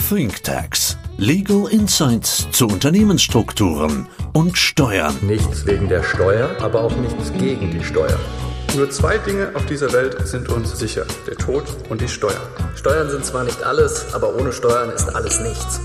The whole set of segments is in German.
ThinkTax. Legal Insights zu Unternehmensstrukturen und Steuern. Nichts wegen der Steuer, aber auch nichts gegen die Steuer. Nur zwei Dinge auf dieser Welt sind uns sicher: der Tod und die Steuern. Steuern sind zwar nicht alles, aber ohne Steuern ist alles nichts.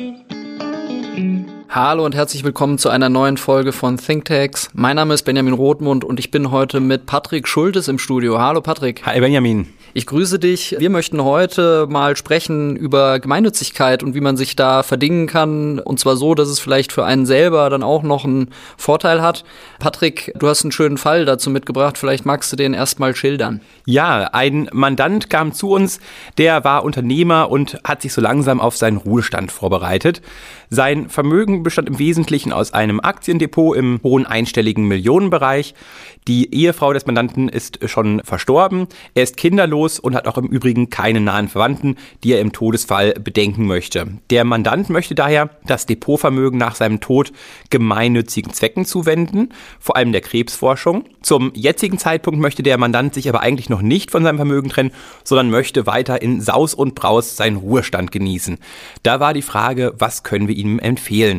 Hallo und herzlich willkommen zu einer neuen Folge von ThinkTax. Mein Name ist Benjamin Rothmund und ich bin heute mit Patrick Schultes im Studio. Hallo Patrick. Hi Benjamin. Ich grüße dich. Wir möchten heute mal sprechen über Gemeinnützigkeit und wie man sich da verdingen kann. Und zwar so, dass es vielleicht für einen selber dann auch noch einen Vorteil hat. Patrick, du hast einen schönen Fall dazu mitgebracht. Vielleicht magst du den erstmal schildern. Ja, ein Mandant kam zu uns, der war Unternehmer und hat sich so langsam auf seinen Ruhestand vorbereitet. Sein Vermögen bestand im Wesentlichen aus einem Aktiendepot im hohen einstelligen Millionenbereich. Die Ehefrau des Mandanten ist schon verstorben. Er ist kinderlos und hat auch im Übrigen keine nahen Verwandten, die er im Todesfall bedenken möchte. Der Mandant möchte daher das Depotvermögen nach seinem Tod gemeinnützigen Zwecken zuwenden, vor allem der Krebsforschung. Zum jetzigen Zeitpunkt möchte der Mandant sich aber eigentlich noch nicht von seinem Vermögen trennen, sondern möchte weiter in Saus und Braus seinen Ruhestand genießen. Da war die Frage, was können wir ihm empfehlen?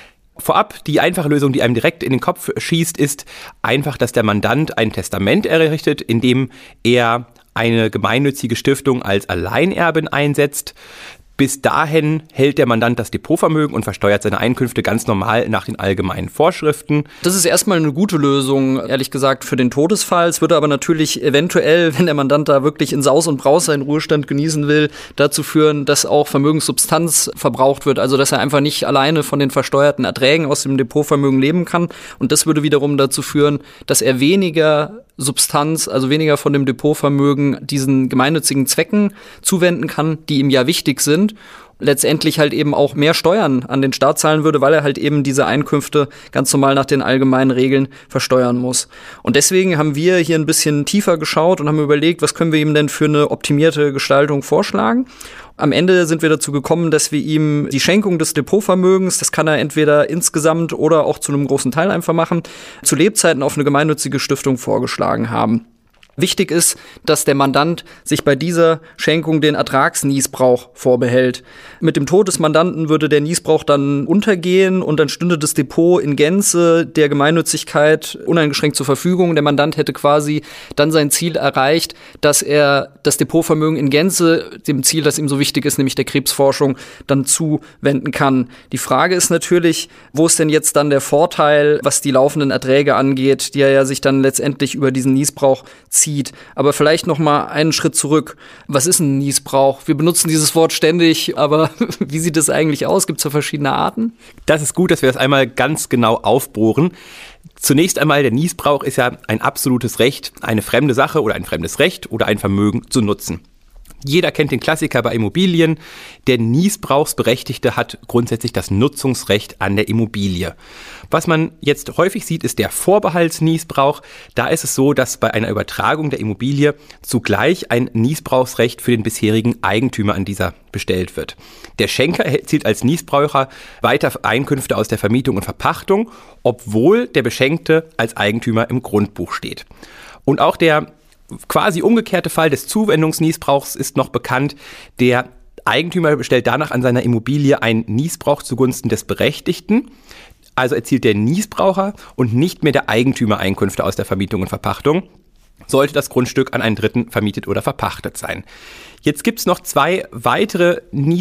Vorab, die einfache Lösung, die einem direkt in den Kopf schießt, ist einfach, dass der Mandant ein Testament errichtet, in dem er eine gemeinnützige Stiftung als Alleinerbin einsetzt. Bis dahin hält der Mandant das Depotvermögen und versteuert seine Einkünfte ganz normal nach den allgemeinen Vorschriften. Das ist erstmal eine gute Lösung, ehrlich gesagt, für den Todesfall. Es würde aber natürlich eventuell, wenn der Mandant da wirklich in Saus und Braus seinen Ruhestand genießen will, dazu führen, dass auch Vermögenssubstanz verbraucht wird. Also dass er einfach nicht alleine von den versteuerten Erträgen aus dem Depotvermögen leben kann. Und das würde wiederum dazu führen, dass er weniger Substanz, also weniger von dem Depotvermögen diesen gemeinnützigen Zwecken zuwenden kann, die ihm ja wichtig sind. Letztendlich halt eben auch mehr Steuern an den Staat zahlen würde, weil er halt eben diese Einkünfte ganz normal nach den allgemeinen Regeln versteuern muss. Und deswegen haben wir hier ein bisschen tiefer geschaut und haben überlegt, was können wir ihm denn für eine optimierte Gestaltung vorschlagen. Am Ende sind wir dazu gekommen, dass wir ihm die Schenkung des Depotvermögens, das kann er entweder insgesamt oder auch zu einem großen Teil einfach machen, zu Lebzeiten auf eine gemeinnützige Stiftung vorgeschlagen haben. Wichtig ist, dass der Mandant sich bei dieser Schenkung den Ertragsniesbrauch vorbehält. Mit dem Tod des Mandanten würde der Niesbrauch dann untergehen und dann stünde das Depot in Gänze der Gemeinnützigkeit uneingeschränkt zur Verfügung. Der Mandant hätte quasi dann sein Ziel erreicht, dass er das Depotvermögen in Gänze dem Ziel, das ihm so wichtig ist, nämlich der Krebsforschung, dann zuwenden kann. Die Frage ist natürlich, wo ist denn jetzt dann der Vorteil, was die laufenden Erträge angeht, die er ja sich dann letztendlich über diesen Niesbrauch zieht. Aber vielleicht noch mal einen Schritt zurück. Was ist ein Niesbrauch? Wir benutzen dieses Wort ständig, aber wie sieht das eigentlich aus? Gibt es da verschiedene Arten? Das ist gut, dass wir das einmal ganz genau aufbohren. Zunächst einmal, der Niesbrauch ist ja ein absolutes Recht, eine fremde Sache oder ein fremdes Recht oder ein Vermögen zu nutzen. Jeder kennt den Klassiker bei Immobilien. Der Niesbrauchsberechtigte hat grundsätzlich das Nutzungsrecht an der Immobilie. Was man jetzt häufig sieht, ist der Vorbehaltsniesbrauch. Da ist es so, dass bei einer Übertragung der Immobilie zugleich ein Niesbrauchsrecht für den bisherigen Eigentümer an dieser bestellt wird. Der Schenker erzielt als Niesbraucher weiter Einkünfte aus der Vermietung und Verpachtung, obwohl der Beschenkte als Eigentümer im Grundbuch steht. Und auch der quasi umgekehrte Fall des Zuwendungsniesbrauchs ist noch bekannt. Der Eigentümer bestellt danach an seiner Immobilie einen Niesbrauch zugunsten des Berechtigten. Also erzielt der Niesbraucher und nicht mehr der Eigentümer Einkünfte aus der Vermietung und Verpachtung, sollte das Grundstück an einen Dritten vermietet oder verpachtet sein. Jetzt gibt es noch zwei weitere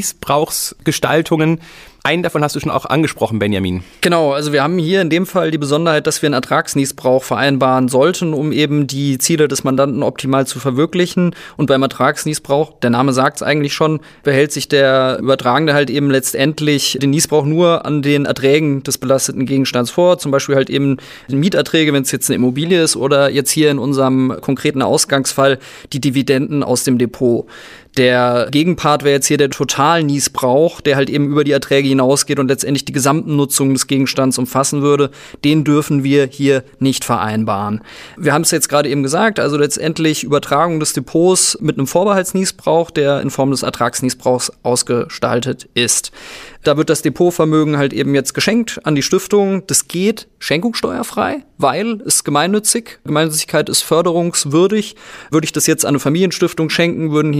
Niesbrauchsgestaltungen. Einen davon hast du schon auch angesprochen, Benjamin. Genau, also wir haben hier in dem Fall die Besonderheit, dass wir einen Ertragsniesbrauch vereinbaren sollten, um eben die Ziele des Mandanten optimal zu verwirklichen. Und beim Ertragsniesbrauch, der Name sagt es eigentlich schon, behält sich der Übertragende halt eben letztendlich den Niesbrauch nur an den Erträgen des belasteten Gegenstands vor. Zum Beispiel halt eben Mieterträge, wenn es jetzt eine Immobilie ist, oder jetzt hier in unserem konkreten Ausgangsfall die Dividenden aus dem Depot. Der Gegenpart wäre jetzt hier der Totalniesbrauch, der halt eben über die Erträge hinausgeht und letztendlich die gesamten Nutzungen des Gegenstands umfassen würde. Den dürfen wir hier nicht vereinbaren. Wir haben es jetzt gerade eben gesagt, also letztendlich Übertragung des Depots mit einem Vorbehaltsniesbrauch, der in Form des Ertragsniesbrauchs ausgestaltet ist. Da wird das Depotvermögen halt eben jetzt geschenkt an die Stiftung. Das geht schenkungssteuerfrei, weil es gemeinnützig. Gemeinnützigkeit ist förderungswürdig. Würde ich das jetzt an eine Familienstiftung schenken, würden hier erhebliche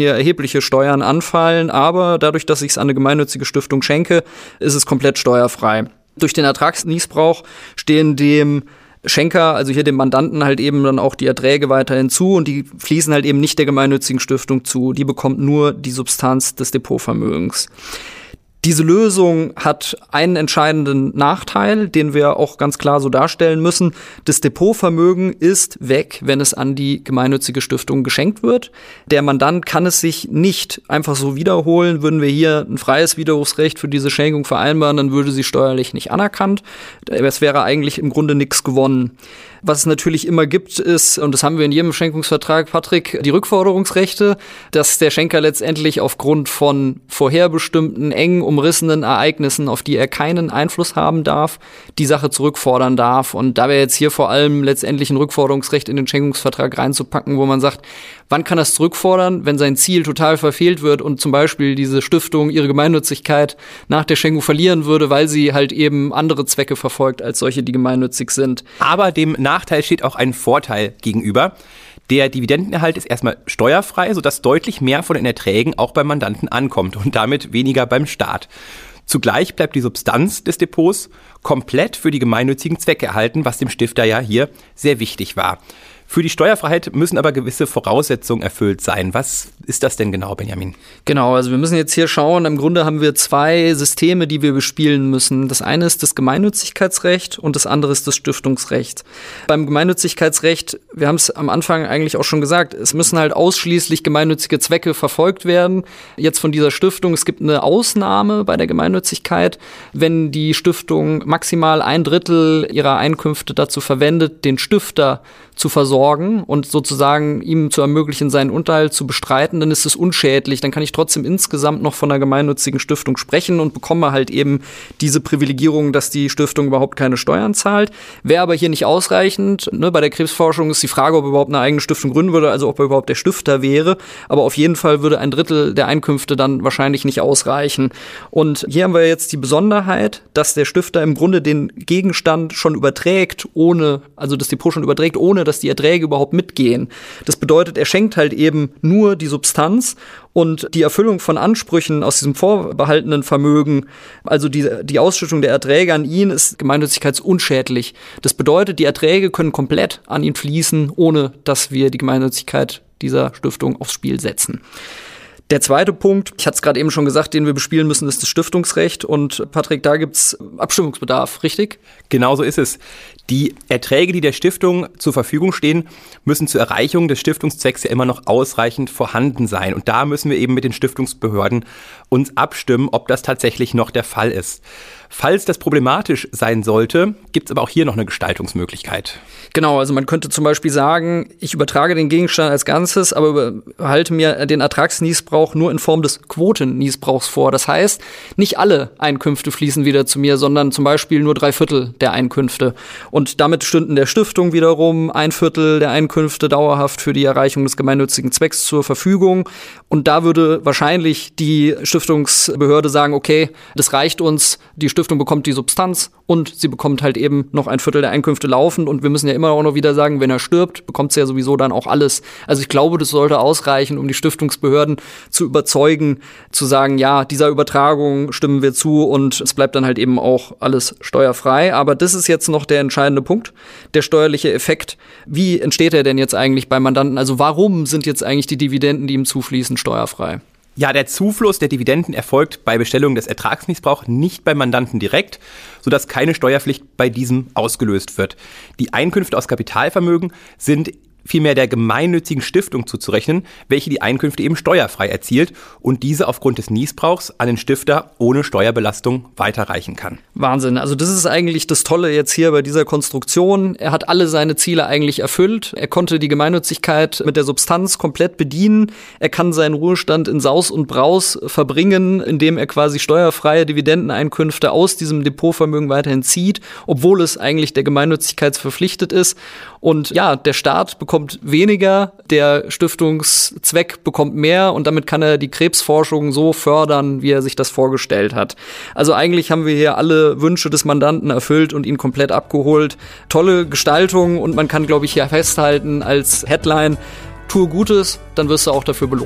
erhebliche Steuern anfallen, aber dadurch, dass ich es an eine gemeinnützige Stiftung schenke, ist es komplett steuerfrei. Durch den Ertragsniesbrauch stehen dem Schenker, also hier dem Mandanten, halt eben dann auch die Erträge weiterhin zu und die fließen halt eben nicht der gemeinnützigen Stiftung zu. Die bekommt nur die Substanz des Depotvermögens. Diese Lösung hat einen entscheidenden Nachteil, den wir auch ganz klar so darstellen müssen. Das Depotvermögen ist weg, wenn es an die gemeinnützige Stiftung geschenkt wird. Der Mandant kann es sich nicht einfach so wiederholen. Würden wir hier ein freies Widerrufsrecht für diese Schenkung vereinbaren, dann würde sie steuerlich nicht anerkannt. Es wäre eigentlich im Grunde nichts gewonnen. Was es natürlich immer gibt, ist, und das haben wir in jedem Schenkungsvertrag, Patrick, die Rückforderungsrechte, dass der Schenker letztendlich aufgrund von vorherbestimmten, eng umrissenen Ereignissen, auf die er keinen Einfluss haben darf, die Sache zurückfordern darf. Und da wäre jetzt hier vor allem letztendlich ein Rückforderungsrecht in den Schenkungsvertrag reinzupacken, wo man sagt, wann kann er es zurückfordern, wenn sein Ziel total verfehlt wird und zum Beispiel diese Stiftung ihre Gemeinnützigkeit nach der Schenkung verlieren würde, weil sie halt eben andere Zwecke verfolgt als solche, die gemeinnützig sind. Aber dem Nachteil steht auch ein Vorteil gegenüber. Der Dividendenerhalt ist erstmal steuerfrei, sodass deutlich mehr von den Erträgen auch beim Mandanten ankommt und damit weniger beim Staat. Zugleich bleibt die Substanz des Depots komplett für die gemeinnützigen Zwecke erhalten, was dem Stifter ja hier sehr wichtig war. Für die Steuerfreiheit müssen aber gewisse Voraussetzungen erfüllt sein. Was ist das denn genau, Benjamin? Genau, also wir müssen jetzt hier schauen. Im Grunde haben wir zwei Systeme, die wir bespielen müssen. Das eine ist das Gemeinnützigkeitsrecht und das andere ist das Stiftungsrecht. Beim Gemeinnützigkeitsrecht, wir haben es am Anfang eigentlich auch schon gesagt, es müssen halt ausschließlich gemeinnützige Zwecke verfolgt werden. Jetzt von dieser Stiftung, es gibt eine Ausnahme bei der Gemeinnützigkeit, wenn die Stiftung maximal 1/3 ihrer Einkünfte dazu verwendet, den Stifter zu versorgen und sozusagen ihm zu ermöglichen, seinen Unterhalt zu bestreiten, dann ist es unschädlich. Dann kann ich trotzdem insgesamt noch von einer gemeinnützigen Stiftung sprechen und bekomme halt eben diese Privilegierung, dass die Stiftung überhaupt keine Steuern zahlt. Wäre aber hier nicht ausreichend. Bei der Krebsforschung ist die Frage, ob er überhaupt eine eigene Stiftung gründen würde, also ob er überhaupt der Stifter wäre. Aber auf jeden Fall würde 1/3 der Einkünfte dann wahrscheinlich nicht ausreichen. Und hier haben wir jetzt die Besonderheit, dass der Stifter im Grunde den Gegenstand schon überträgt, also das Depot schon überträgt, ohne dass die Erträge überhaupt mitgehen. Das bedeutet, er schenkt halt eben nur die Substanz und die Erfüllung von Ansprüchen aus diesem vorbehaltenen Vermögen, also die Ausschüttung der Erträge an ihn, ist gemeinnützigkeitsunschädlich. Das bedeutet, die Erträge können komplett an ihn fließen, ohne dass wir die Gemeinnützigkeit dieser Stiftung aufs Spiel setzen. Der zweite Punkt, ich hatte es gerade eben schon gesagt, den wir bespielen müssen, ist das Stiftungsrecht. Und Patrick, da gibt's Abstimmungsbedarf, richtig? Genau so ist es. Die Erträge, die der Stiftung zur Verfügung stehen, müssen zur Erreichung des Stiftungszwecks ja immer noch ausreichend vorhanden sein. Und da müssen wir eben mit den Stiftungsbehörden uns abstimmen, ob das tatsächlich noch der Fall ist. Falls das problematisch sein sollte, gibt es aber auch hier noch eine Gestaltungsmöglichkeit. Genau, also man könnte zum Beispiel sagen, ich übertrage den Gegenstand als Ganzes, aber behalte mir den Ertragsniesbrauch nur in Form des Quotenniesbrauchs vor. Das heißt, nicht alle Einkünfte fließen wieder zu mir, sondern zum Beispiel nur 3/4 der Einkünfte. Und damit stünden der Stiftung wiederum 1/4 der Einkünfte dauerhaft für die Erreichung des gemeinnützigen Zwecks zur Verfügung. Und da würde wahrscheinlich die Stiftungsbehörde sagen, okay, das reicht uns, die Stiftung bekommt die Substanz und sie bekommt halt eben noch 1/4 der Einkünfte laufend. Und wir müssen ja immer auch noch wieder sagen, wenn er stirbt, bekommt sie ja sowieso dann auch alles. Also ich glaube, das sollte ausreichen, um die Stiftungsbehörden zu überzeugen, zu sagen, ja, dieser Übertragung stimmen wir zu und es bleibt dann halt eben auch alles steuerfrei. Aber das ist jetzt noch der entscheidende Punkt, der steuerliche Effekt. Wie entsteht er denn jetzt eigentlich beim Mandanten? Also warum sind jetzt eigentlich die Dividenden, die ihm zufließen, steuerfrei? Ja, der Zufluss der Dividenden erfolgt bei Bestellung des Ertragsniesbrauchs nicht beim Mandanten direkt, sodass keine Steuerpflicht bei diesem ausgelöst wird. Die Einkünfte aus Kapitalvermögen sind vielmehr der gemeinnützigen Stiftung zuzurechnen, welche die Einkünfte eben steuerfrei erzielt und diese aufgrund des Niesbrauchs an den Stifter ohne Steuerbelastung weiterreichen kann. Wahnsinn, also das ist eigentlich das Tolle jetzt hier bei dieser Konstruktion. Er hat alle seine Ziele eigentlich erfüllt. Er konnte die Gemeinnützigkeit mit der Substanz komplett bedienen. Er kann seinen Ruhestand in Saus und Braus verbringen, indem er quasi steuerfreie Dividendeneinkünfte aus diesem Depotvermögen weiterhin zieht, obwohl es eigentlich der Gemeinnützigkeit verpflichtet ist. Und ja, der Staat bekommt weniger, der Stiftungszweck bekommt mehr und damit kann er die Krebsforschung so fördern, wie er sich das vorgestellt hat. Also eigentlich haben wir hier alle Wünsche des Mandanten erfüllt und ihn komplett abgeholt. Tolle Gestaltung und man kann, glaube ich, hier festhalten als Headline, tue Gutes, dann wirst du auch dafür belohnt.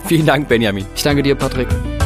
Vielen Dank, Benjamin. Ich danke dir, Patrick.